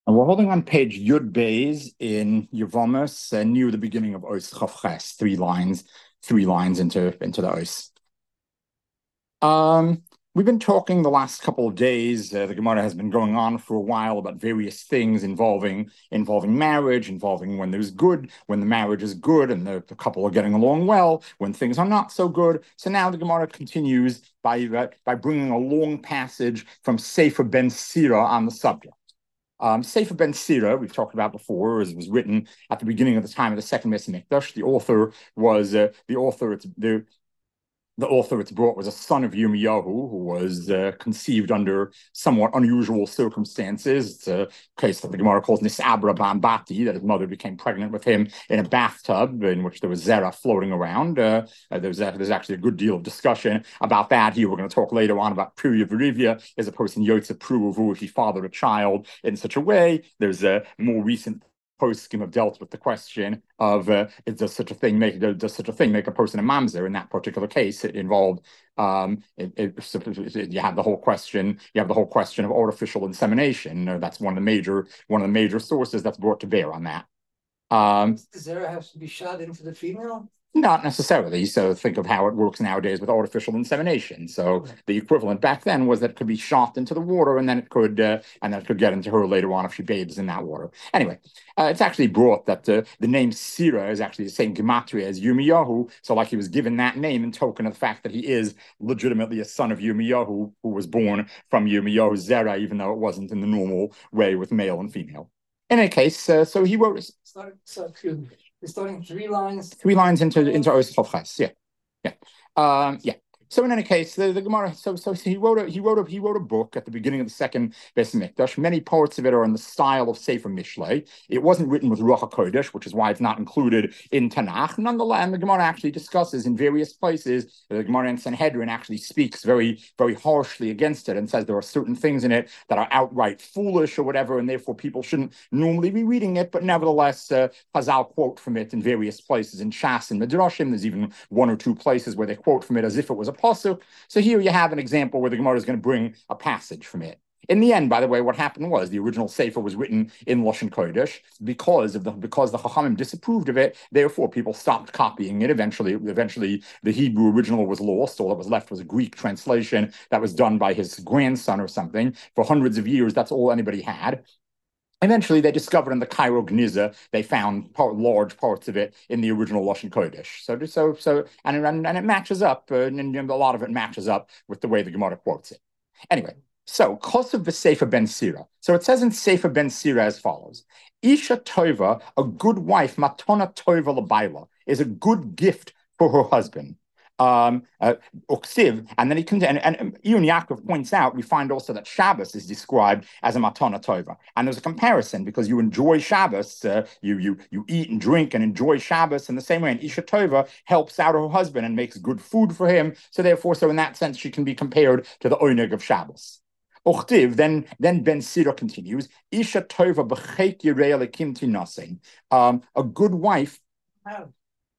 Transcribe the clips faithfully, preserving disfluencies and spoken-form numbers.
And we're holding on page Yud Beis in Yevamos, uh, near the beginning of Os Chavches, three lines, three lines into into the Os. Um, we've been talking the last couple of days. Uh, the Gemara has been going on for a while about various things involving involving marriage, involving when there's good, when the marriage is good, and the, the couple are getting along well, when things are not so good. So now the Gemara continues by uh, by bringing a long passage from Sefer Ben Sira on the subject. Um, Sefer Ben Sira, we've talked about before, is, was written at the beginning of the time of the second Beis Hamikdash. The author was uh, the author. It's the the author it's brought was a son of Yirmiyahu, who was uh, conceived under somewhat unusual circumstances. It's a case that the Gemara calls Nisabra Bambati, that his mother became pregnant with him in a bathtub in which there was zera floating around. Uh, uh, there's, uh, there's actually a good deal of discussion about that here. We're going to talk later on about Piriya Verivia. Is a person Yotze Pruvu if he fathered a child in such a way. There's a more recent poskim have dealt with the question of uh, does such a thing make does such a thing make a person a mamzer? In that particular case, it involved um, it, it, you have the whole question. You have the whole question of artificial insemination. Uh, that's one of the major one of the major sources that's brought to bear on that. Um, Does zera have to be shot into the female? Not necessarily. So think of how it works nowadays with artificial insemination. So the equivalent back then was that it could be shot into the water, and then it could uh, and then it could get into her later on if she bathes in that water. Anyway, uh, it's actually brought that uh, the name Sira is actually the same gematria as Yirmiyahu. So like he was given that name in token of the fact that he is legitimately a son of Yirmiyahu, who was born from Yirmiyahu's zera, even though it wasn't in the normal way with male and female. In any case, uh, so he wrote. Sorry, so excuse me. We're starting three lines. Three lines into into Os Chavches. Yeah, yeah, um, yeah. So in any case, the, the Gemara. So so he wrote a he wrote a he wrote a book at the beginning of the second Beis Hamikdash. Many parts of it are in the style of Sefer Mishlei. It wasn't written with Ruach HaKodesh, which is why it's not included in Tanakh. Nonetheless, the Gemara actually discusses in various places. The Gemara in Sanhedrin actually speaks very very harshly against it and says there are certain things in it that are outright foolish or whatever, and therefore people shouldn't normally be reading it. But nevertheless, uh, Chazal quote from it in various places in Shas and Midrashim. There's even one or two places where they quote from it as if it was a pasuk. So here you have an example where the Gemara is going to bring a passage from it. In the end, by the way, what happened was the original Sefer was written in Lashon Kodesh because of the because the Chachamim disapproved of it. Therefore, people stopped copying it. Eventually, eventually, the Hebrew original was lost. All that was left was a Greek translation that was done by his grandson or something. For hundreds of years, that's all anybody had. Eventually, they discovered in the Cairo Gniza, they found part, large parts of it in the original Lashon Kodesh. So, so, so, and, and, and it matches up, uh, and, and a lot of it matches up with the way the Gemara quotes it. Anyway, so Kosev v'Sefer Ben Sira. So it says in Sefer Ben Sira as follows: Isha Tova, a good wife, matona Tova l'bayla, is a good gift for her husband. Um, uh, Uksiv, and then he comes and, and Iyun Yaakov points out, we find also that Shabbos is described as a matana tova, and there's a comparison because you enjoy Shabbos, uh, you you you eat and drink and enjoy Shabbos in the same way, and Isha Tova helps out her husband and makes good food for him, so therefore, so in that sense, she can be compared to the oneg of Shabbos. Uchtiv, then then Ben Sira continues, Isha Tova b'chek yirei elikim tinasein, um, a good wife. Wow.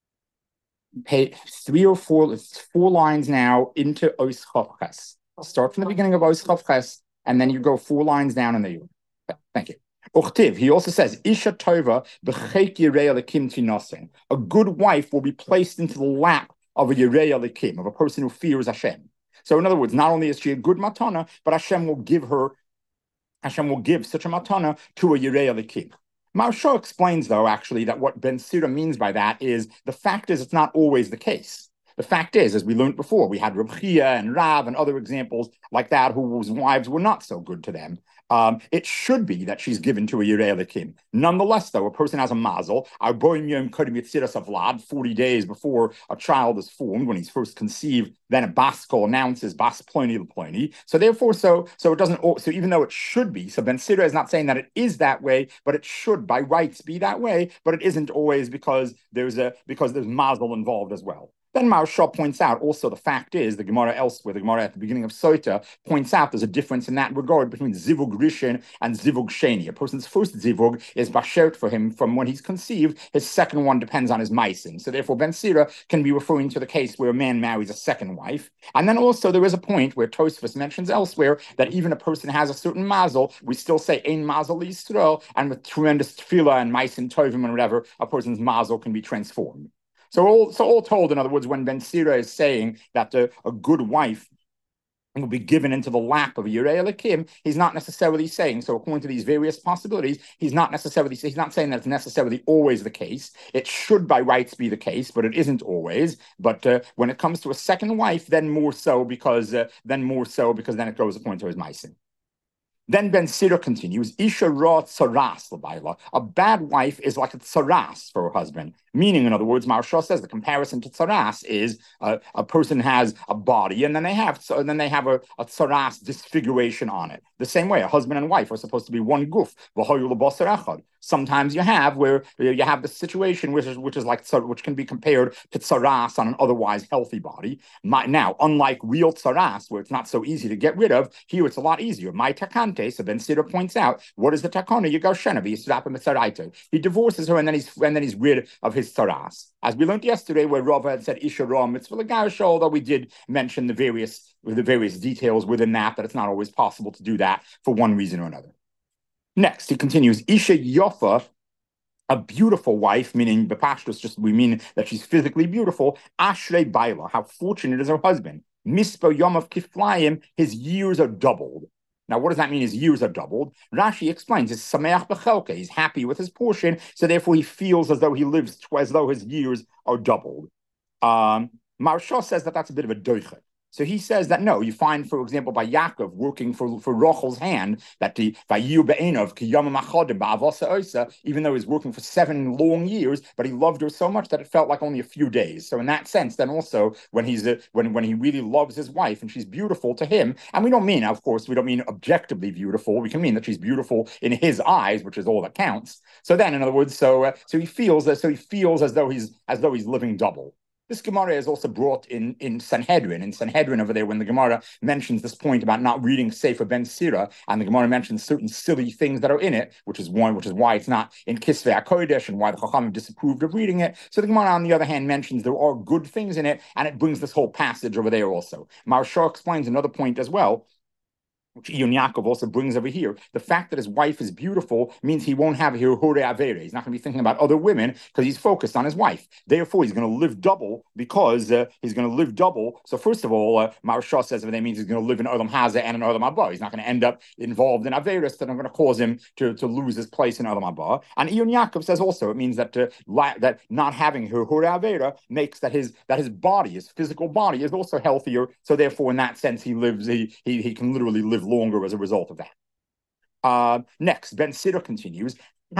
Pay three or four, it's four lines now into Os Chavches. Start from the beginning of Os Chavches, and then you go four lines down in the. Thank you. Uchtiv, he also says, Isha Tova b'chek yirei elikim tinasein. A good wife will be placed into the lap of a yirei elikim, of a person who fears Hashem. So in other words, not only is she a good matana, but Hashem will give her, Hashem will give such a matana to a yirei elikim. Maharsha explains, though, actually, that what Ben Sira means by that is the fact is it's not always the case. The fact is, as we learned before, we had Reb Chia and Rav and other examples like that whose wives were not so good to them. Um, it should be that she's given to a Yirei Elikim. Nonetheless, though, a person has a mazel, forty days before a child is formed, when he's first conceived, then a baskol announces bas ploni l'ploni. So therefore, so so it doesn't. So even though it should be, so Ben Sira is not saying that it is that way, but it should by rights be that way. But it isn't always because there's a because there's mazel involved as well. Then Maharsha points out also the fact is the Gemara elsewhere, the Gemara at the beginning of Sota points out there's a difference in that regard between Zivug Rishon and Zivug Sheni. A person's first Zivug is bashert for him from when he's conceived. His second one depends on his meisim. So therefore, Ben Sira can be referring to the case where a man marries a second wife. And then also there is a point where Tosfos mentions elsewhere that even a person has a certain mazel, we still say ein mazel Yisrael, and with tremendous tefillah and ma'asim tovim and whatever, a person's mazel can be transformed. So all, so all told, in other words, when Ben Sira is saying that uh, a good wife will be given into the lap of a Yirei Elokim, he's not necessarily saying, so according to these various possibilities, he's not necessarily, he's not saying that it's necessarily always the case. It should by rights be the case, but it isn't always. But uh, when it comes to a second wife, then more so because, uh, then more so because then it goes according to his ma'asim. Then Ben Sira continues, Isha ra tsaras l'bayla. A bad wife is like a tsaras for her husband. Meaning, in other words, Maharsha says the comparison to tsaras is uh, a person has a body and then they have so then they have a, a tsaras disfiguration on it. The same way, a husband and wife are supposed to be one guf. Sometimes you have where you have the situation which is which is like which can be compared to tsaras on an otherwise healthy body. My, now, unlike real tsaras, where it's not so easy to get rid of, here it's a lot easier. My takante, so Ben Sira points out, what is the takana? You go shenavi, he divorces her and then he's and then he's rid of his tsaras. As we learned yesterday, where Rava had said Isha ra mitzvah l'garsha, although we did mention the various the various details within that, that it's not always possible to do that for one reason or another. Next, he continues, Isha Yofa, a beautiful wife, meaning Bepashtus, just we mean that she's physically beautiful. Ashrei Baila, how fortunate is her husband. Mispo Yomov Kiflayim, his years are doubled. Now, what does that mean? His years are doubled. Rashi explains, it's Sameach Bechelke, he's happy with his portion, so therefore he feels as though he lives, as though his years are doubled. Um, Maharsha says that that's a bit of a doichet. So he says that no, you find, for example, by Yaakov working for, for Rachel's hand, that the even though he's working for seven long years, but he loved her so much that it felt like only a few days. So in that sense, then also when he's a, when when he really loves his wife and she's beautiful to him, and we don't mean, of course, we don't mean objectively beautiful. We can mean that she's beautiful in his eyes, which is all that counts. So then, in other words, so uh, so he feels that so he feels as though he's as though he's living double. This Gemara is also brought in, in Sanhedrin. In Sanhedrin over there, when the Gemara mentions this point about not reading Sefer Ben Sira, and the Gemara mentions certain silly things that are in it, which is one, which is why it's not in Kisvei HaKodesh and why the Chachamim disapproved of reading it. So the Gemara, on the other hand, mentions there are good things in it, and it brings this whole passage over there also. Maharsha explains another point as well, which Iyun Yaakov also brings over here. The fact that his wife is beautiful means he won't have here hore avere. He's not going to be thinking about other women because he's focused on his wife. Therefore, he's going to live double because uh, he's going to live double. So first of all, uh, Maharsha says that means he's going to live in Olam Hazeh and in Olam Haba. He's not going to end up involved in averis that are going to cause him to, to lose his place in Olam Haba. And Iyun Yaakov says also it means that uh, la- that not having her hore avera makes that his that his body, his physical body, is also healthier. So therefore, in that sense, he lives. He he, he can literally live longer as a result of that. Uh, next, Ben Sira continues,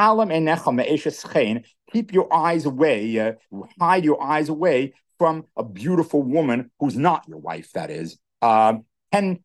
keep your eyes away, uh, hide your eyes away from a beautiful woman who's not your wife, that is. Um, so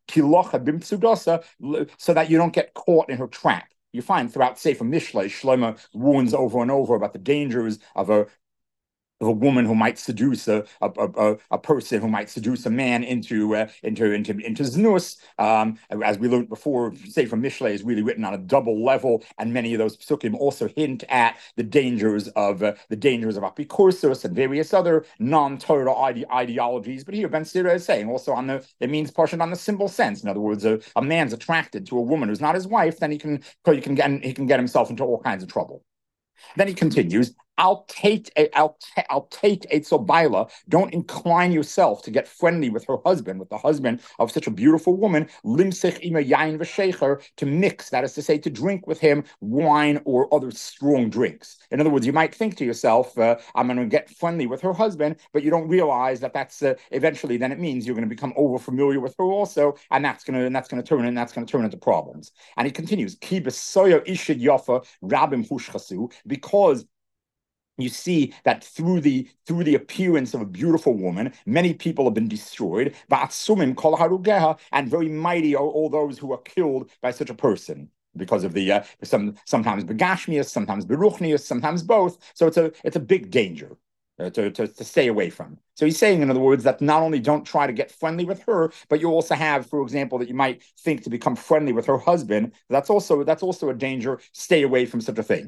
that you don't get caught in her trap. You find throughout Sefer Mishlei, Shlomo warns over and over about the dangers of a of a woman who might seduce a a, a, a person who might seduce a man into uh, into into into znus. Um, as we learned before, Sefer Mishlei is really written on a double level, and many of those psukim also hint at the dangers of uh, the dangers of apikursus and various other non-Torah ide- ideologies. But here Ben Sira is saying also on the it means partially on the simple sense. In other words, a, a man's attracted to a woman who's not his wife, then he can he can get he can get himself into all kinds of trouble. Then he continues, Al tate al tate etzobaila. Don't incline yourself to get friendly with her husband, with the husband of such a beautiful woman. Limsich ima yain v'shecher, to mix, that is to say, to drink with him wine or other strong drinks. In other words, you might think to yourself, uh, "I'm going to get friendly with her husband," but you don't realize that that's uh, eventually then it means you're going to become over familiar with her also, and that's going to and that's going to turn and that's going to turn into problems. And he continues, Ki besoya ishid yafa rabim hushchasu, because you see that through the through the appearance of a beautiful woman, many people have been destroyed. And very mighty are all those who are killed by such a person because of the uh, some sometimes begashmias, sometimes beruchnias, sometimes both. So it's a it's a big danger uh, to, to to stay away from. So he's saying, in other words, that not only don't try to get friendly with her, but you also have, for example, that you might think to become friendly with her husband. That's also that's also a danger. Stay away from such a thing.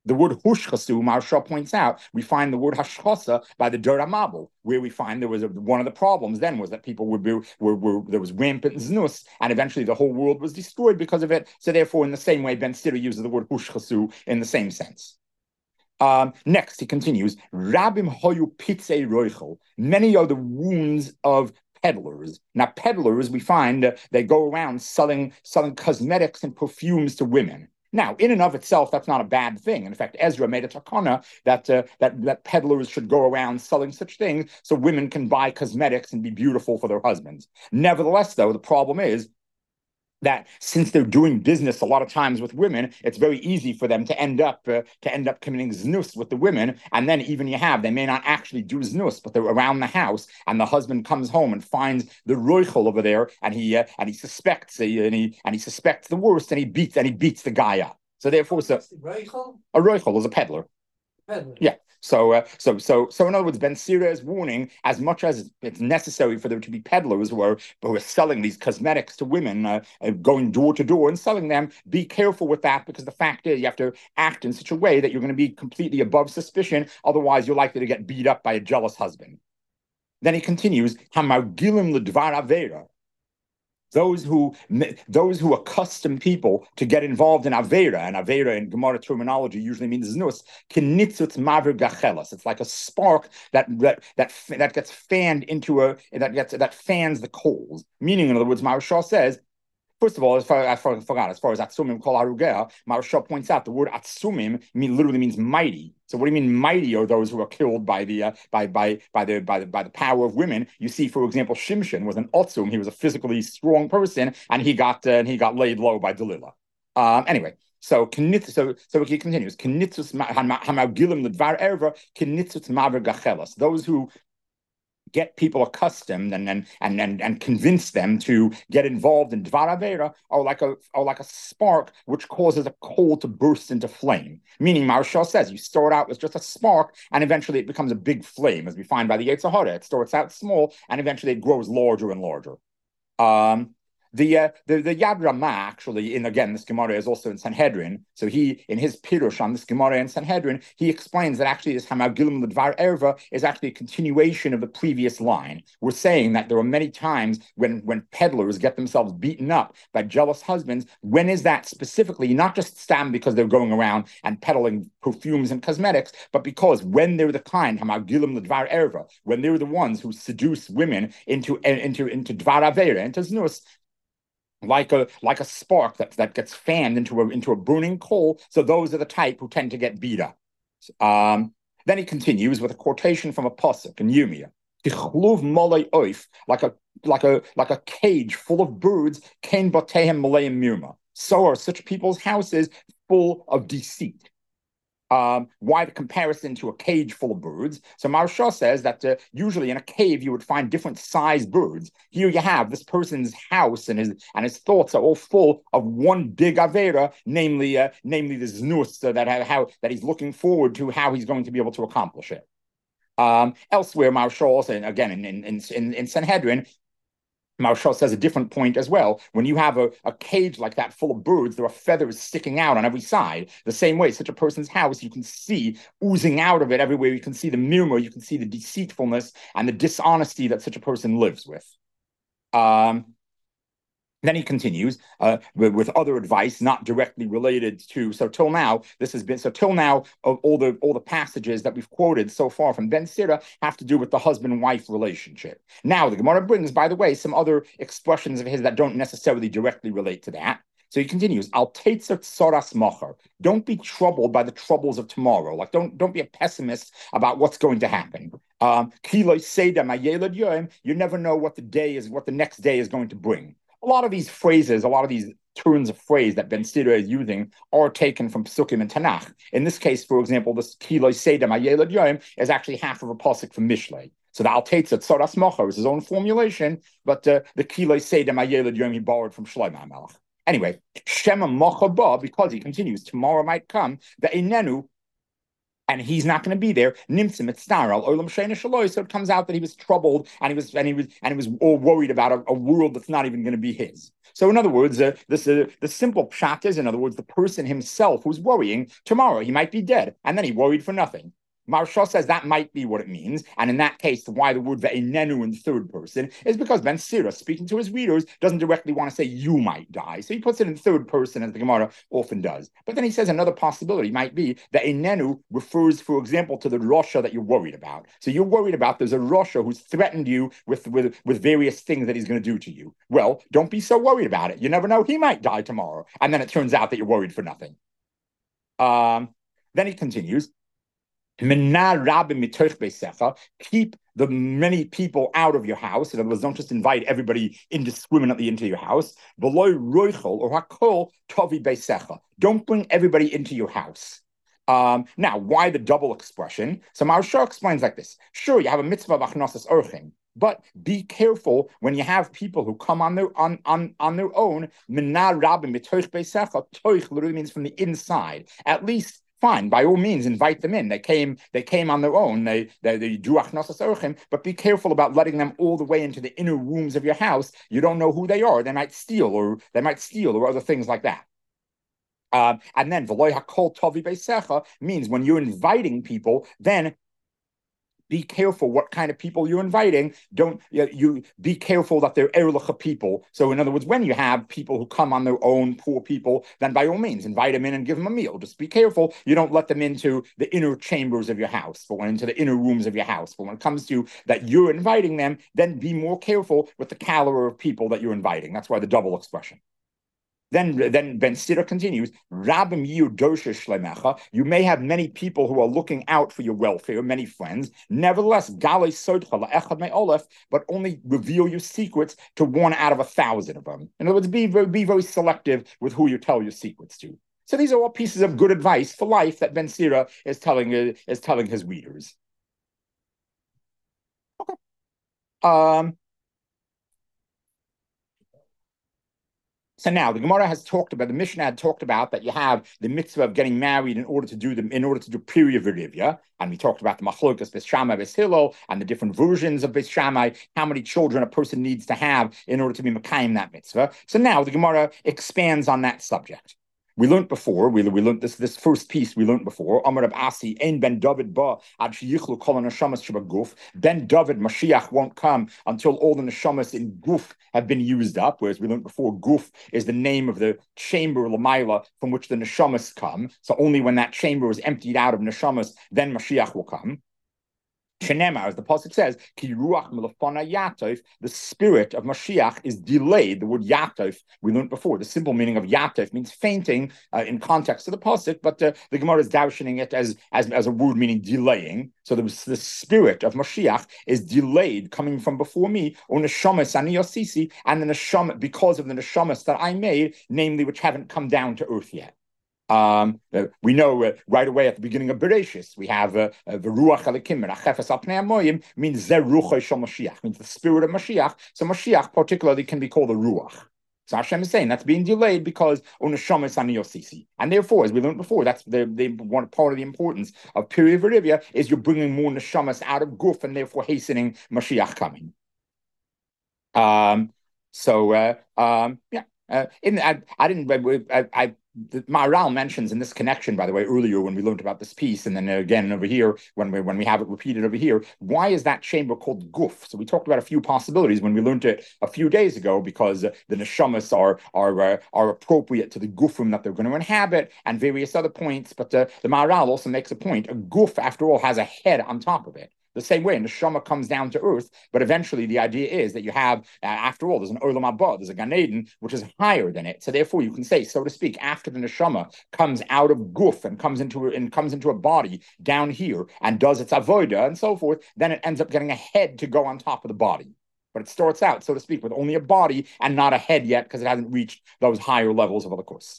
The word hushchasu, Maharsha points out, we find the word hashchasa by the Dor HaMabul, where we find there was a, one of the problems then was that people would be, were, were there was rampant znus, and eventually the whole world was destroyed because of it. So therefore, in the same way, Ben Sira uses the word hushchasu in the same sense. Um, next, he continues, Rabim hoyu pitzei roichel. Many are the wounds of peddlers. Now, peddlers, we find uh, they go around selling selling cosmetics and perfumes to women. Now, in and of itself, that's not a bad thing. In fact, Ezra made a takana that uh, that that peddlers should go around selling such things so women can buy cosmetics and be beautiful for their husbands. Nevertheless, though, the problem is that since they're doing business a lot of times with women, it's very easy for them to end up uh, to end up committing znus with the women. And then even you have, they may not actually do znus, but they're around the house, and the husband comes home and finds the roichel over there, and he uh, and he suspects uh, and he and he suspects the worst, and he beats and he beats the guy up. So therefore, so a roichel is a peddler. Peddler. Yeah. So, uh, so, so, so, in other words, Ben Sira is warning, as much as it's necessary for there to be peddlers who are who are selling these cosmetics to women, uh, going door to door and selling them. Be careful with that, because the fact is, you have to act in such a way that you're going to be completely above suspicion. Otherwise, you're likely to get beat up by a jealous husband. Then he continues, "Hamargilim ledvar avera." Those who those who accustom people to get involved in avera, and avera in Gemara terminology usually means znus, kinitzut maver gachelas. It's like a spark that that that that gets fanned into a that gets that fans the coals. Meaning, in other words, Maharsha says, first of all, as far I forgot, as far as atsumim kol harugea, Maharsha points out the word atsumim mean literally means mighty. So what do you mean mighty are those who are killed by the uh, by by by the by the by the power of women? You see, for example, Shimshon was an otsum. He was a physically strong person, and he got uh, and he got laid low by Delilah. Um, anyway. So, so, so he continues. Those who get people accustomed and and and and, and convince them to get involved in Dvar Avera are like a are like a spark which causes a coal to burst into flame. Meaning, Maharsha says you start out with just a spark, and eventually it becomes a big flame, as we find by the Yetzer Hara. It starts out small, and eventually it grows larger and larger. Um, The, uh, the the Yad Ramah, actually, in again, this Gemara is also in Sanhedrin. So he, in his Pirush on this Gemara in Sanhedrin, he explains that actually this Hamagilim L'Dvar Erva is actually a continuation of the previous line. We're saying that there are many times when, when peddlers get themselves beaten up by jealous husbands. When is that specifically? Not just stam because they're going around and peddling perfumes and cosmetics, but because when they're the kind, Hamagilim L'Dvar Erva, when they're the ones who seduce women into, into, into Dvar Avera, into Znus, like a like a spark that, that gets fanned into a into a burning coal. So those are the type who tend to get beat up. Um, then he continues with a quotation from a pasuk in Yirmiyah. Like a like a like a cage full of birds, kain batehem malayim mirma. So are such people's houses full of deceit. Um, why the comparison to a cage full of birds? So Maharsha says that uh, usually in a cave you would find different sized birds. Here you have this person's house, and his and his thoughts are all full of one big avera, namely, uh, namely the znus uh, that how that he's looking forward to how he's going to be able to accomplish it. Um, elsewhere, Maharsha also, again in in in, in Sanhedrin, Maharsha says a different point as well. When you have a, a cage like that full of birds, there are feathers sticking out on every side. The same way, such a person's house, you can see oozing out of it everywhere. You can see the mirmor, you can see the deceitfulness and the dishonesty that such a person lives with. Um, Then he continues uh, with, with other advice, not directly related to. So till now, this has been so till now. All the all the passages that we've quoted so far from Ben Sira have to do with the husband-wife relationship. Now the Gemara brings, by the way, some other expressions of his that don't necessarily directly relate to that. So he continues, "Al teitzer tzoras machar." Don't be troubled by the troubles of tomorrow. Like don't don't be a pessimist about what's going to happen. Um, you never know what the day is, what the next day is going to bring. A lot of these phrases, a lot of these turns of phrase that Ben Sira is using are taken from Psukim and Tanakh. In this case, for example, this Kiloi Sedem Ayelad Yoim is actually half of a pasuk from Mishlei. So the Al Teitza Tzoras Mocha is his own formulation, but uh, the Kiloi Sedem Ayelad Yoim he borrowed from Shlomo HaMelech. Anyway, Shema Mocha Ba, because he continues, tomorrow might come, the Inenu and he's not going to be there. Nimtzim etzdaral olam sheina shaloi. So it comes out that he was troubled, and he was and he was and he was all worried about a, a world that's not even going to be his. So in other words, uh, this uh, the simple pshat is, in other words, the person himself who's worrying tomorrow he might be dead, and then he worried for nothing. Maharsha says that might be what it means, and in that case, why the word ve'inenu in third person is because Ben Sira, speaking to his readers, doesn't directly want to say you might die, so he puts it in third person, as the Gemara often does. But then he says another possibility might be that inenu refers, for example, to the Rasha that you're worried about. So you're worried about there's a Rasha who's threatened you with, with, with various things that he's going to do to you. Well, don't be so worried about it. You never know, he might die tomorrow, and then it turns out that you're worried for nothing. Um, then he continues. Keep the many people out of your house. In other words, don't just invite everybody indiscriminately into your house. Don't bring everybody into your house. Um, now, why the double expression? So Maharsha explains like this. Sure, you have a mitzvah of achnasas orchim, but be careful when you have people who come on their on on, on their own. Literally means from the inside. At least, fine, by all means, invite them in. They came, they came on their own. They they, they do achnasas orchim, but be careful about letting them all the way into the inner rooms of your house. You don't know who they are. They might steal, or they might steal, or other things like that. Uh, and then v'loy hakol tovi beisecha means when you're inviting people, then be careful what kind of people you're inviting. Don't you, you be careful that they're erlicha people. So in other words, when you have people who come on their own, poor people, then by all means invite them in and give them a meal. Just be careful you don't let them into the inner chambers of your house, but when into the inner rooms of your house. But when it comes to that you're inviting them, then be more careful with the caliber of people that you're inviting. That's why the double expression. Then, then Ben Sira continues, you may have many people who are looking out for your welfare, many friends. Nevertheless, but only reveal your secrets to one out of a thousand of them. In other words, be, be very selective with who you tell your secrets to. So these are all pieces of good advice for life that Ben Sira is telling, uh, is telling his readers. Okay. Um, So now the Gemara has talked about, the Mishnah had talked about that you have the mitzvah of getting married in order to do them, in order to do period virivya. And we talked about the machlokas Beis Shammai, Beis Hillel, and the different versions of Beis Shammai, how many children a person needs to have in order to be mekayim that mitzvah. So now the Gemara expands on that subject. We learned before, we, we learned this this first piece we learned before. Amar Rav Asi, Ein Ben David ba ad sheyichlu kol neshamas shebaguf. Ben David Mashiach won't come until all the neshamas in guf have been used up. Whereas we learned before, guf is the name of the chamber lamaila from which the neshamas come. So only when that chamber is emptied out of neshamas, then Mashiach will come. Shenemar, as the pasuk says, Ki ruach milafana yatov, the spirit of Mashiach is delayed. The word yatov we learned before. The simple meaning of yatov means fainting uh, in context of the pasuk, but uh, the Gemara is darshaning it as, as as a word meaning delaying. So the, the spirit of Mashiach is delayed, coming from before me, or neshamas ani yosisi, and the neshama because of the neshamas that I made, namely which haven't come down to earth yet. Um, uh, we know uh, right away at the beginning of Bereshis, we have the Ruach Elikim and Achefes al Pnei Hamoyim means Zer Ruach Shel Mashiach, means the spirit of Mashiach. So Mashiach particularly can be called a Ruach. So Hashem is saying that's being delayed because Onashamas Ani Yosisi. And therefore, as we learned before, that's the, the one part of the importance of Period Verivia is you're bringing more Neshamas out of Guf and therefore hastening Mashiach coming. Um, so, uh, um, yeah. Uh, in I, I didn't I, I the Maharal mentions in this connection, by the way, earlier when we learned about this piece, and then again over here when we when we have it repeated over here. Why is that chamber called Guf? So we talked about a few possibilities when we learned it a few days ago, because uh, the neshamas are are uh, are appropriate to the gufim that they're going to inhabit, and various other points. But uh, the Maharal also makes a point: a guf, after all, has a head on top of it. The same way, neshama comes down to earth, but eventually the idea is that you have, uh, after all, there's an Olam Haba, there's a Gan Eden, which is higher than it. So therefore, you can say, so to speak, after the neshama comes out of guf and comes into and comes into a body down here and does its avoda and so forth, then it ends up getting a head to go on top of the body. But it starts out, so to speak, with only a body and not a head yet, because it hasn't reached those higher levels of Elikos.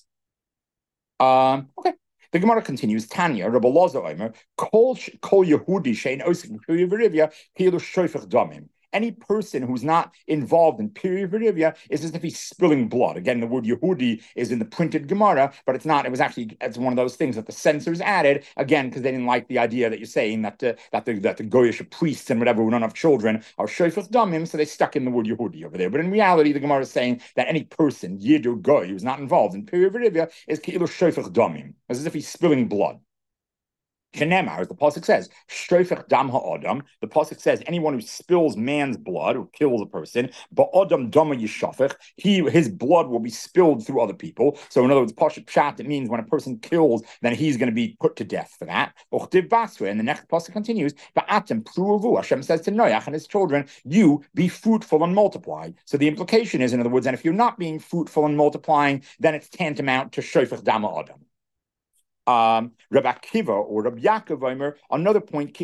Um, okay. The Gemara continues, Tanya, Rabbi Loza Omer, Kol Kol Yehudi Shein Osik V'Rivya Kilu Shoifach Damim. any person who's not involved in Pirivya is as if he's spilling blood. Again, the word Yehudi is in the printed Gemara, but it's not. It was actually it's one of those things that the censors added again because they didn't like the idea that you're saying that uh, that the that the Goyish priests and whatever who don't have children are shofech damim, so they stuck in the word Yehudi over there. But in reality, the Gemara is saying that any person Yid or Goy who's not involved in Pirivya is keilu shofech damim, as if he's spilling blood. Shenemar, as the pasuk says, "Shofech dam ha'adam." The pasuk says, anyone who spills man's blood or kills a person, ba'adam dama yishafech, he his blood will be spilled through other people. So, in other words, pasuk pshat, it means when a person kills, then he's going to be put to death for that. Uchtiv basra, and the next pasuk continues, ba'atem pruvu. Hashem says to Noach and his children, "You be fruitful and multiply." So the implication is, in other words, and if you're not being fruitful and multiplying, then it's tantamount to shofech dam ha'adam. Um, Rabbi Akiva or Rabbi Yaakov Omer, another point,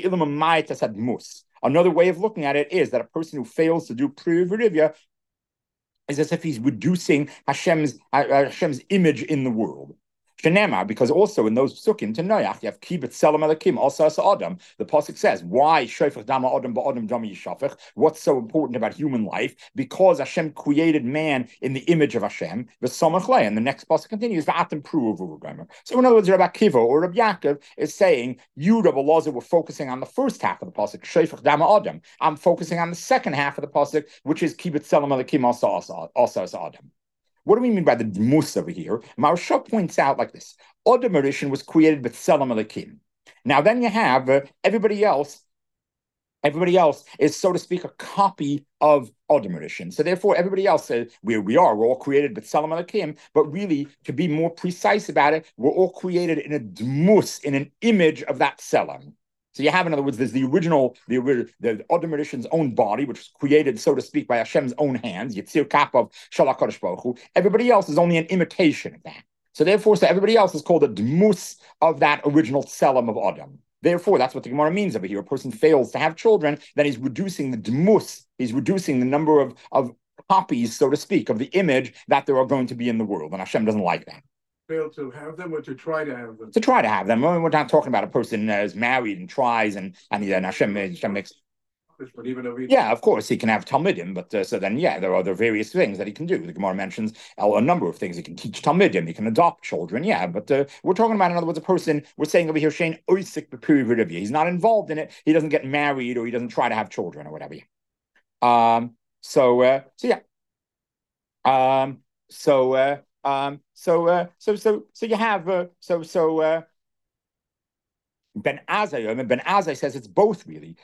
another way of looking at it is that a person who fails to do Pirivya is as if he's reducing Hashem's, uh, Hashem's image in the world. Shenemar, because also in those psukim to Noach, you have kibet selam elakim also as Adam. The pasuk says, "Why shofech dama Adam ba'Adam dama yishafech?" What's so important about human life? Because Hashem created man in the image of Hashem. V'samach lei, and the next pasuk continues, "V'atem pruvu." So in other words, Rabbi Akiva or Rabbi Yaakov is saying, you, Rabbi Elazar, were focusing on the first half of the pasuk, shofech dama Adam. I'm focusing on the second half of the pasuk, which is kibet selam elakim also as Adam. What do we mean by the dmus over here? Maharsha points out like this: Adam Rishon was created with Tselem Elokim. Now, then you have uh, everybody else. Everybody else is, so to speak, a copy of Adam Rishon. So therefore, everybody else, uh, where we are, we're all created with Tselem Elokim. But really, to be more precise about it, we're all created in a dmus, in an image of that Tselem. So you have, in other words, there's the original, the the Adam Rishon's own body, which was created, so to speak, by Hashem's own hands, Yitzir Kapov Shalach Kodesh Baruch Hu. Everybody else is only an imitation of that. So therefore, so everybody else is called a dmus of that original tselem of Adam. Therefore, that's what the Gemara means over here. A person fails to have children, then he's reducing the dmus, he's reducing the number of, of copies, so to speak, of the image that there are going to be in the world. And Hashem doesn't like that. Fail to have them or to try to have them? To try to have them. We're not talking about a person uh, is married and tries and and, and Hashem, Hashem makes. But even though he... Yeah, of course he can have Talmidim, but uh, so then yeah, there are other various things that he can do. The Gemara mentions a number of things. He can teach Talmidim, he can adopt children. Yeah, but uh, we're talking about, in other words, a person. We're saying over here, Shane Oisik B'Pirivya. He's not involved in it. He doesn't get married or he doesn't try to have children or whatever. Um. So uh. So yeah. Um. So uh. Um, so, uh, so, so, so you have, uh, so, so, uh, Ben Azai, I mean, Ben Azai says it's both really.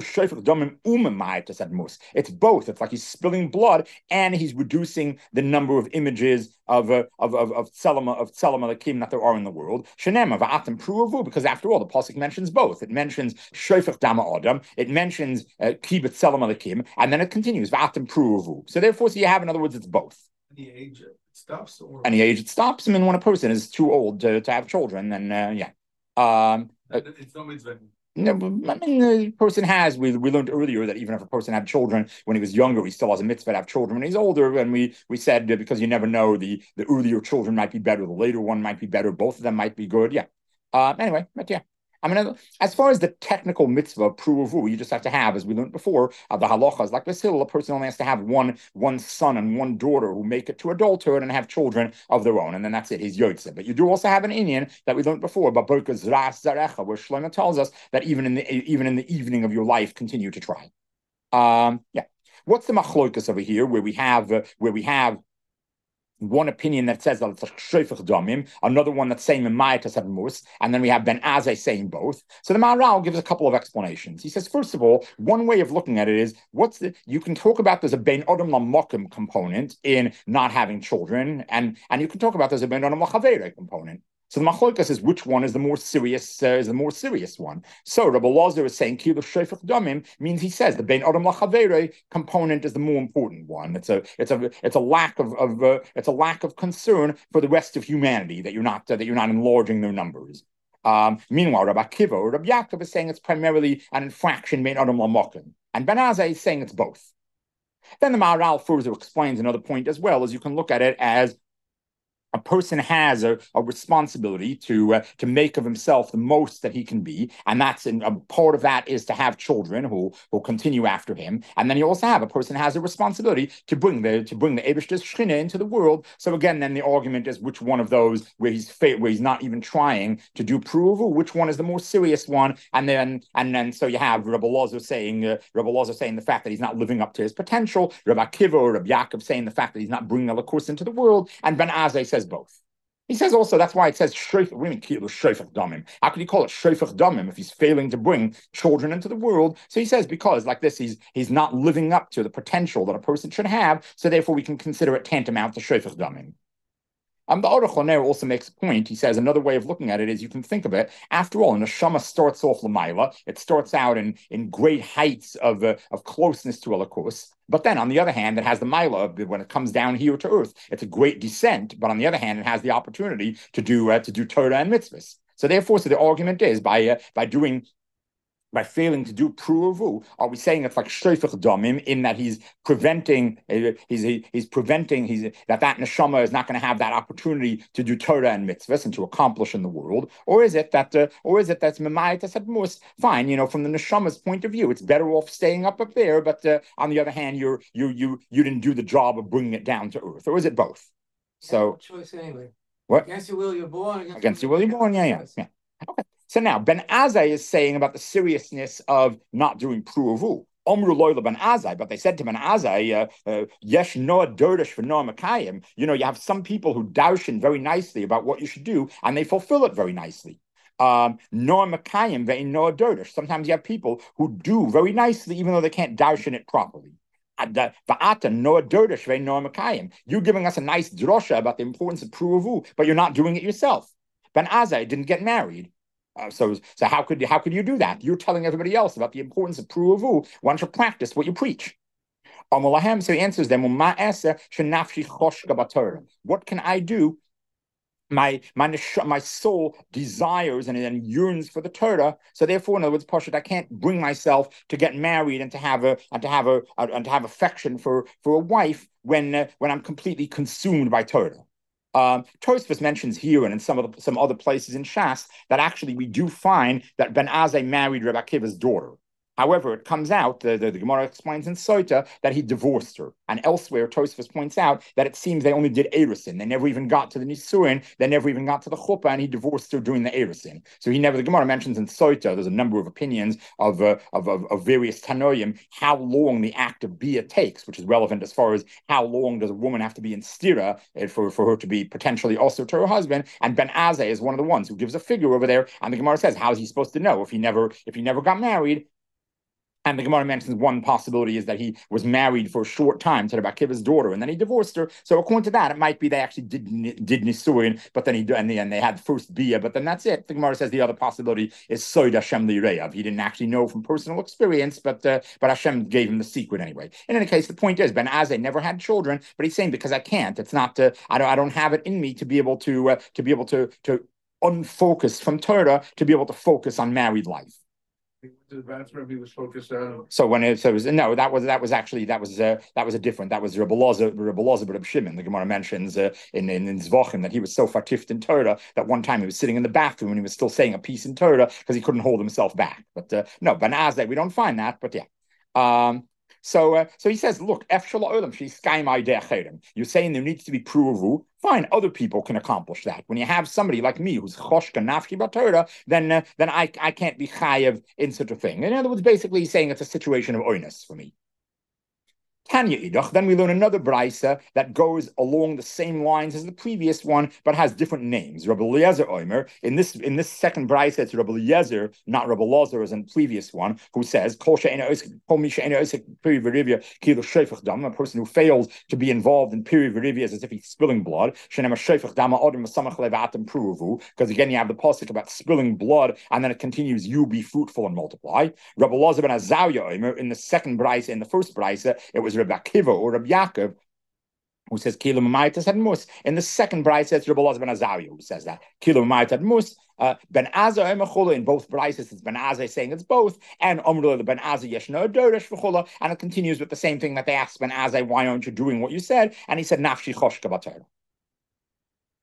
It's both. It's like he's spilling blood and he's reducing the number of images of uh, of of of Tselem of Tselem Elokim that there are in the world. Shenema va'atem pruvu, because after all, the pasuk mentions both. It mentions shofech dama Adam. It mentions kibet Tselem Elokim, and then it continues va'atem pruvu. So therefore, so you have, in other words, it's both. The age it stops, or any age it stops. I mean, when a person is too old to, to have children, then uh, yeah. Um, it's no mitzvah. No, I mean, the person has. We we learned earlier that even if a person had children when he was younger, he still has a mitzvah to have children when he's older. And we we said uh, because you never know, the the earlier children might be better, the later one might be better, both of them might be good. Yeah. Uh, anyway, but yeah. I mean, as far as the technical mitzvah, pruvu, you just have to have, as we learned before, uh, the halachas, like this hill, a person only has to have one one son and one daughter who make it to adulthood and have children of their own, and then that's it, he's yotze. But you do also have an Indian that we learned before, about Berkas Ras Zarecha, where Shlomo tells us that even in the even in the evening of your life, continue to try. Um, yeah. What's the machlokas over here, where we have uh, where we have one opinion that says that it's a shofech damim, another one that's saying Memayatas Mus, and then we have Ben Azai saying both. So the Maharal gives a couple of explanations. He says, first of all, one way of looking at it is, what's the, you can talk about there's a Ben Adam Lamokim component in not having children, and, and you can talk about there's a Ben Adam Lachavere component. So the machlokas is which one is the more serious uh, is the more serious one. So Rabbi Elazar is saying kilu shofech damim means he says the bein adam lachavere component is the more important one. It's a it's a it's a lack of of uh, it's a lack of concern for the rest of humanity that you're not uh, that you're not enlarging their numbers. Um, meanwhile, Rabbi Akiva or Rabbi Yaakov is saying it's primarily an infraction bein adam lamokim, and Ben Azai is saying it's both. Then the Maharal further explains another point as well, as you can look at it as a person has a, a responsibility to uh, to make of himself the most that he can be, and that's in, a part of that is to have children who will continue after him. And then you also have a person has a responsibility to bring the to bring the Eibishter's Shechina into the world. So again, then the argument is which one of those where he's where he's not even trying to do pruvu, which one is the more serious one? And then and then so you have Rabbi Lozer saying uh, Rabbi Lozer saying the fact that he's not living up to his potential, Rabbi Akiva or Rabbi Yaakov saying the fact that he's not bringing a Lakus into the world, and Ben Azai says both. He says also that's why it says shreif. What do you mean shreifach damim? How could he call it shreifach damim if he's failing to bring children into the world? So he says because like this, he's he's not living up to the potential that a person should have. So therefore, we can consider it tantamount to shreifach damim. Um, the Aruch LaNer also makes a point. He says another way of looking at it is you can think of it. After all, a neshama starts off l'mayla. It starts out in, in great heights of uh, of closeness to a lakus. But then, on the other hand, it has the maila when it comes down here to earth. It's a great descent. But on the other hand, it has the opportunity to do uh, to do Torah and mitzvahs. So therefore, so the argument is by uh, by doing. By failing to do pruvu, are we saying it's like shreifach damim in that he's preventing, uh, he's he's preventing, he's that that neshama is not going to have that opportunity to do Torah and mitzvahs and to accomplish in the world, or is it that, uh, or is it that's memayat mus? Fine, you know, from the neshama's point of view, it's better off staying up up there. But uh, on the other hand, you're you you you didn't do the job of bringing it down to earth, or is it both? So no choice anyway. What Against your will, you're born. Against, against your will, you're born. Yeah, yeah, yeah. Okay. So now Ben Azai is saying about the seriousness of not doing pruvu. Omru loyla Ben Azai, but they said to Ben Azai, Yesh Noah Derdish for Noah Makayim. You know, you have some people who daushin very nicely about what you should do, and they fulfill it very nicely. Um, Noah Makayim ve'in Noah Derdish. Sometimes you have people who do very nicely, even though they can't daushin it properly. Va'ata Noah Derdish ve'in Noah Makayim. You're giving us a nice drosha about the importance of pruvu, but you're not doing it yourself. Ben Azai didn't get married. Uh, so, so how could how could you do that? You're telling everybody else about the importance of pruvu. Why don't you practice what you preach? So he answers them, what can I do? My my my soul desires and, and yearns for the Torah. So therefore, in other words, Pashut, I can't bring myself to get married and to have a and to have a, a and to have affection for for a wife when uh, when I'm completely consumed by Torah. Um, Tosfos mentions here and in some of the, some other places in Shas that actually we do find that Ben Azai married Rebbe Akiva's daughter. However, it comes out, the, the, the Gemara explains in Sota that he divorced her. And elsewhere, Tosfos points out that it seems they only did Erusin. They never even got to the Nisuin. They never even got to the Chuppah, and he divorced her during the Erusin. So he never, the Gemara mentions in Sota, there's a number of opinions of, uh, of, of, of various Tanoim, how long the act of Bia takes, which is relevant as far as how long does a woman have to be in Stira for, for her to be potentially also to her husband. And Ben Azai is one of the ones who gives a figure over there. And the Gemara says, how is he supposed to know if he never, if he never got married? And the Gemara mentions one possibility is that he was married for a short time to Rebbe Akiva's daughter, and then he divorced her. So according to that, it might be they actually did did nisuin, but then he and the, and they had first bia, but then that's it. The Gemara says the other possibility is soid Hashem li'reiav. He didn't actually know from personal experience, but uh, but Hashem gave him the secret anyway. In any case, the point is Ben Azai never had children, but he's saying because I can't, it's not. Uh, I don't. I don't have it in me to be able to uh, to be able to to unfocus from Torah to be able to focus on married life. The bathroom he was focused on. So when it, so it was no, that was that was actually that was uh, that was a different that was Rebbe Lozer, Rebbe Lozer, but Rebbe Shimon. The Gemara mentions uh, in in, in Zvachim that he was so fatift in Torah that one time he was sitting in the bathroom and he was still saying a piece in Torah because he couldn't hold himself back. But uh, no, Ben Azai, we don't find that. But yeah. Um, So, uh, so he says, look, you're saying there needs to be pruvu. Fine, other people can accomplish that. When you have somebody like me who's choshka nafshi b'Torah, then uh, then I I can't be chayev in such a thing. In other words, basically, he's saying it's a situation of oinus for me. Tanya Idach, then we learn another brisa that goes along the same lines as the previous one, but has different names. Rabbi Eliezer Omer, in this in this second brisa, it's Rabbi Eliezer, not Rabbi Lozer as in the previous one, who says, a person who fails to be involved in piri v'rivia as if he's spilling blood, because again, you have the pasuk about spilling blood, and then it continues, you be fruitful and multiply. Rabbi Lozer ben Azariah Omer, in the second brisa, in the first brisa, it was Rabbi Akiva or Rabbi Yaakov who says Kilo Mamaitas had mus. In the second brayse, it's Rabbi Elazar ben Azariah who says that Kilo Mamaitas had mus. Uh, ben Azai Emechula in both brayses, it's Ben Azai saying it's both, and Omru the Ben Azai Yeshno Doresh v'chula, and it continues with the same thing that they asked Ben Azai, why aren't you doing what you said? And he said Nafshi Choshka B'Torah.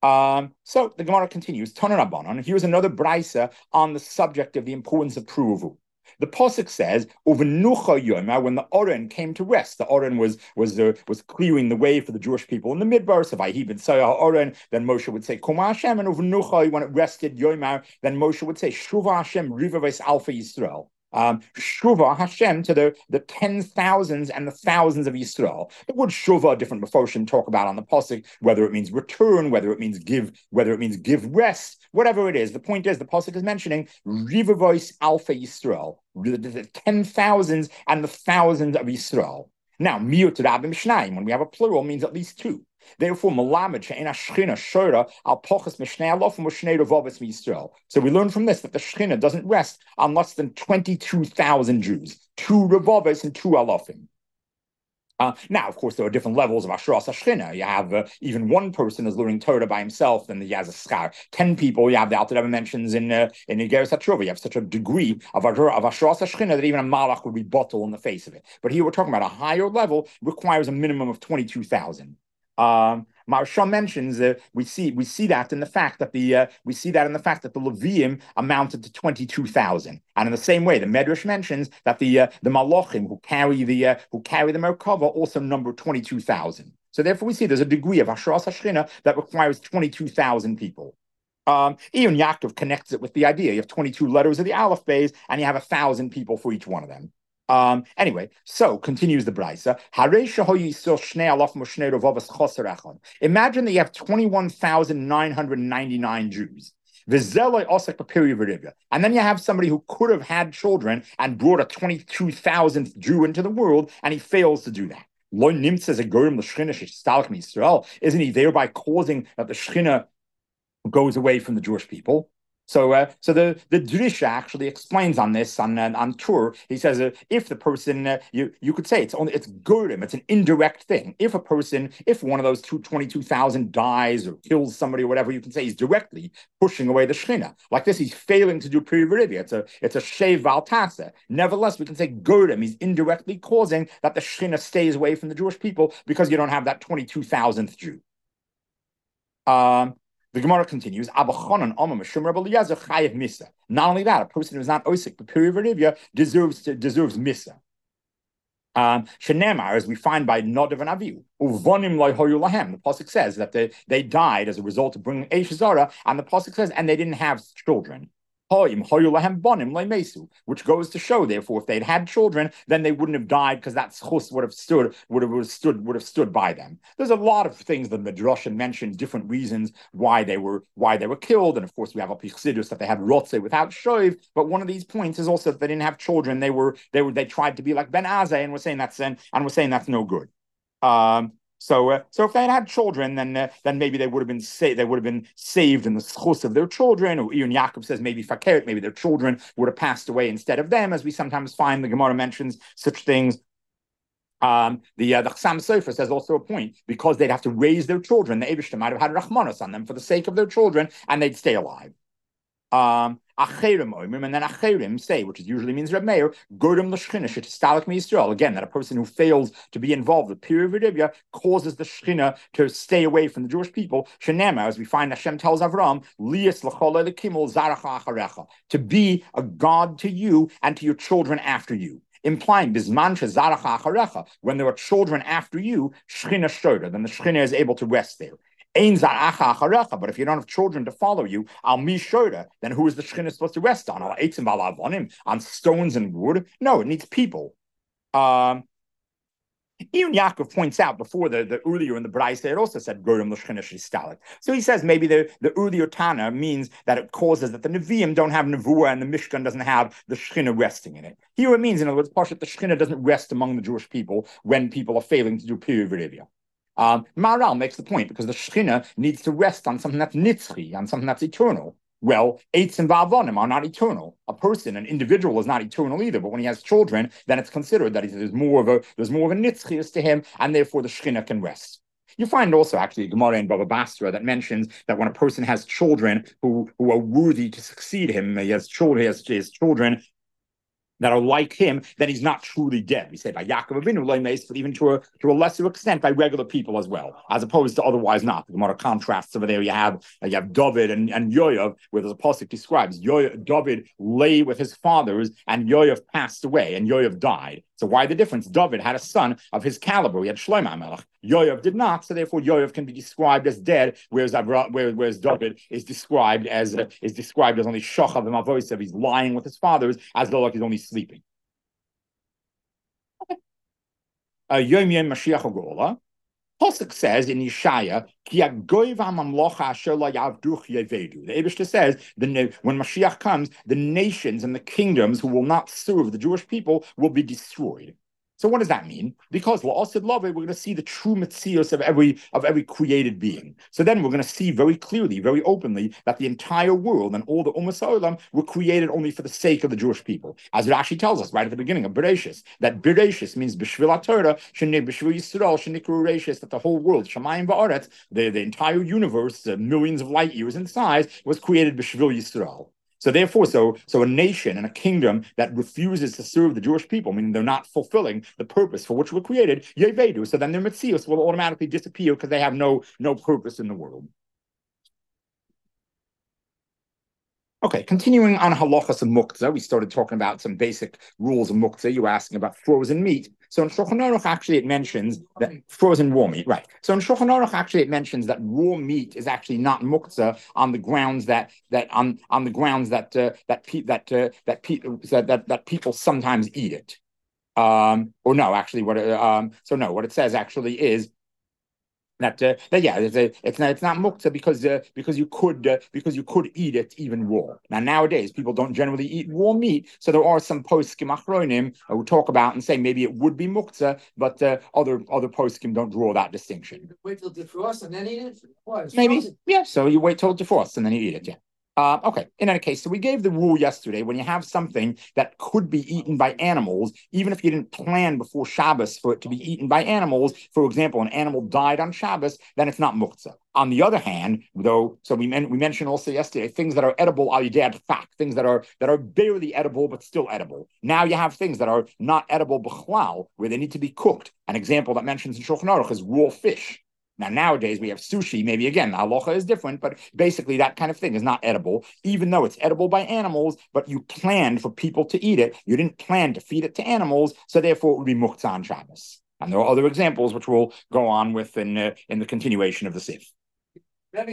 Um, so the Gemara continues, Tanan Rabbanan. Here's another brisa on the subject of the importance of pruvu. The pasuk says, "Uvenucha yoma," when the Oren came to rest. The Oren was was uh, was clearing the way for the Jewish people in the midbar. So by Hebron Sayah Oren, then Moshe would say, "Kuma Hashem," and uvenucha, when it rested yoma, then Moshe would say, "Shuva Hashem rivaves alpha Yisrael." Um, Shuva Hashem to the, the tens, thousands, and the thousands of Yisrael. The word Shuva, different Mefoshim talk about on the pasuk, whether it means return, whether it means give, whether it means give rest, whatever it is. The point is, the pasuk is mentioning Rivavois Alpha Yisrael, the, the, the ten thousands and the thousands of Yisrael. Now, Miut Rabim Shnayim, when we have a plural, means at least two. Therefore, Malamed she'ena shchina shora al pochas mishnei alof and mishnei rovavos Yisrael. So we learn from this that the shchina doesn't rest on less than twenty-two thousand Jews, two rovavos and two alofim. Uh, now, of course, there are different levels of Asheras HaShchina. You have uh, even one person is learning Torah by himself, then he has a schar. Ten people, you have the Alter Rebbe mentions in uh, in Igeres HaTshuva. You have such a degree of, of Asheras HaShchina that even a malach would be bottle in the face of it. But here we're talking about a higher level requires a minimum of twenty-two thousand. Um, Maharsha mentions that uh, we see we see that in the fact that the uh, we see that in the fact that the Levium amounted to twenty-two thousand, and in the same way, the Medrash mentions that the uh, the Malachim who carry the uh, who carry the Merkava also number twenty-two thousand. So therefore, we see there's a degree of Asheras HaShchina that requires twenty-two thousand people. Um, Even Yaakov connects it with the idea you have twenty-two letters of the Aleph Beis, and you have a thousand people for each one of them. Um, anyway, so continues the Brisa. Imagine that you have twenty-one thousand nine hundred ninety-nine Jews. And then you have somebody who could have had children and brought a twenty-two thousandth Jew into the world, and he fails to do that. Isn't he thereby causing that the Shechina goes away from the Jewish people? So, uh, so the the Drisha actually explains on this on uh, on tour. He says uh, if the person uh, you you could say it's only it's Gurim, it's an indirect thing. If a person, if one of those two twenty-two thousand dies or kills somebody or whatever, you can say he's directly pushing away the Shechina. Like this, he's failing to do Pri V'Rivia. It's a it's a Shev Val Tasa. Nevertheless, we can say Gurim. He's indirectly causing that the Shechina stays away from the Jewish people because you don't have that twenty-two thousandth Jew. Um. The Gemara continues, not only that, a person who is not osik, but Pri V'Rivia deserves to, deserves misa. Um, Shenemar, as we find by Nadav and Avihu, uvonim lo'hoyu lahem. The pasuk says that they, they died as a result of bringing Eish Zara, and the pasuk says, and they didn't have children. Which goes to show, therefore, if they'd had children, then they wouldn't have died because that schus would have stood, would have stood, would have stood by them. There's a lot of things that Midrashim mention, different reasons why they were why they were killed, and of course we have a pichsidus that they had rotze without shoiv. But one of these points is also that they didn't have children. They were they were they tried to be like Ben Azai, and we're saying that's and we're saying that's no good. Um, So, uh, so if they had had children, then uh, then maybe they would have been saved. They would have been saved in the schus of their children. Or even Yaakov says maybe fakert, maybe their children would have passed away instead of them, as we sometimes find. The Gemara mentions such things. Um, the uh, the Chassam Sofer says also a point because they'd have to raise their children. The Eibishter might have had rachmanos on them for the sake of their children, and they'd stay alive. Um, and then Acherim say, which usually means Reb Meir, Gorim l'Shechina she'tistalek miYisrael. Again, that a person who fails to be involved with Pri V'Rivia causes the Shechina to stay away from the Jewish people. Shenema, as we find Hashem tells Avram, Lias l'chol lekimol zaracha acharecha, to be a God to you and to your children after you. Implying bisman shezaracha acharecha, when there are children after you, Shechina shtoda, then the Shechina is able to rest there. But if you don't have children to follow you, al mi shoda, then who is the Shechina supposed to rest on? On stones and wood? No, it needs people. Um, even Yaakov points out before the, the earlier in the Braisa, it also said Gorim l'Shechina sh'istalek. So he says maybe the, the earlier Tana means that it causes that the Nevi'im don't have Nevuah and the Mishkan doesn't have the Shechina resting in it. Here it means, in other words, Pashat, the Shechina doesn't rest among the Jewish people when people are failing to do Pri V'Rivia. Um, Maharal makes the point because the Shechina needs to rest on something that's nitzchi, on something that's eternal. Well, eitz and va'avonim are not eternal. A person, an individual, is not eternal either. But when he has children, then it's considered that there's more of a there's more of a nitzchius to him, and therefore the Shechina can rest. You find also actually a Gemara in Baba Basra that mentions that when a person has children who who are worthy to succeed him, he has children, he has his children. that are like him, then he's not truly dead. We say by Yaakov Avinu, but even to a to a lesser extent by regular people as well, as opposed to otherwise not. The Gemara contrasts over there. You have uh, you have David and, and Yoav, where there's a pasuk describes Yoav, David lay with his fathers, and Yoav passed away, and Yoav died. So why the difference? David had a son of his caliber. He had Shlomo HaMelech. Yoav did not, so therefore Yoav can be described as dead, whereas whereas, whereas David is described as uh, is described as only shochav and avosav. He's lying with his fathers as though like he's only sleeping. Yom Yom Mashiach HaGeula. Pasuk says in Yeshaya, the Eibishter says, the, when Mashiach comes, the nations and the kingdoms who will not serve the Jewish people will be destroyed. So what does that mean? Because La'asid Love, we're going to see the true metzios of every of every created being. So then we're going to see very clearly, very openly, that the entire world and all the Umas Ha'olam were created only for the sake of the Jewish people. As it actually tells us right at the beginning of Bereshis, that Bereshis means B'shvil HaTorah, Shenei B'shvil Yisrael, Shenikru Bereshis, that the whole world, Shamayim Va'aretz, the, the entire universe, uh, millions of light years in size, was created B'shvil Yisrael. So therefore, so so a nation and a kingdom that refuses to serve the Jewish people, meaning they're not fulfilling the purpose for which we're created, Yevedu, so then their Metzios will automatically disappear because they have no, no purpose in the world. Okay, continuing on halachas of muktzah, we started talking about some basic rules of muktzah. You were asking about frozen meat. So in Shulchan Aruch, actually, it mentions that frozen raw meat, right? So in Shulchan Aruch, actually, it mentions that raw meat is actually not muktzah on the grounds that that on on the grounds that uh, that pe- that uh, that, pe- that that that people sometimes eat it. Um, or no, actually, what it, um, so no, what it says actually is. That, uh, that yeah, it's, a, it's not it's not muktzah because uh, because you could uh, because you could eat it even raw. Now nowadays people don't generally eat raw meat, so there are some poskim achronim who talk about and say maybe it would be muktzah, but uh, other other poskim don't draw that distinction. Wait till it defrosts and then eat it? Why? Maybe Frozen. yeah. So you wait till it defrosts and then you eat it. Yeah. Uh, okay, in any case, so we gave the rule yesterday, when you have something that could be eaten by animals, even if you didn't plan before Shabbos for it to be eaten by animals, for example, an animal died on Shabbos, then it's not muktzah. On the other hand, though, so we, men- we mentioned also yesterday, things that are edible al yidei fak, things that are that are barely edible but still edible. Now you have things that are not edible b'chlal, where they need to be cooked. An example that mentions in Shulchan Aruch is raw fish. Now, nowadays, we have sushi. Maybe, again, halacha is different, but basically that kind of thing is not edible, even though it's edible by animals, but you planned for people to eat it. You didn't plan to feed it to animals, so therefore it would be muktzah on Shabbos. And there are other examples which we'll go on with in, uh, in the continuation of the Sif.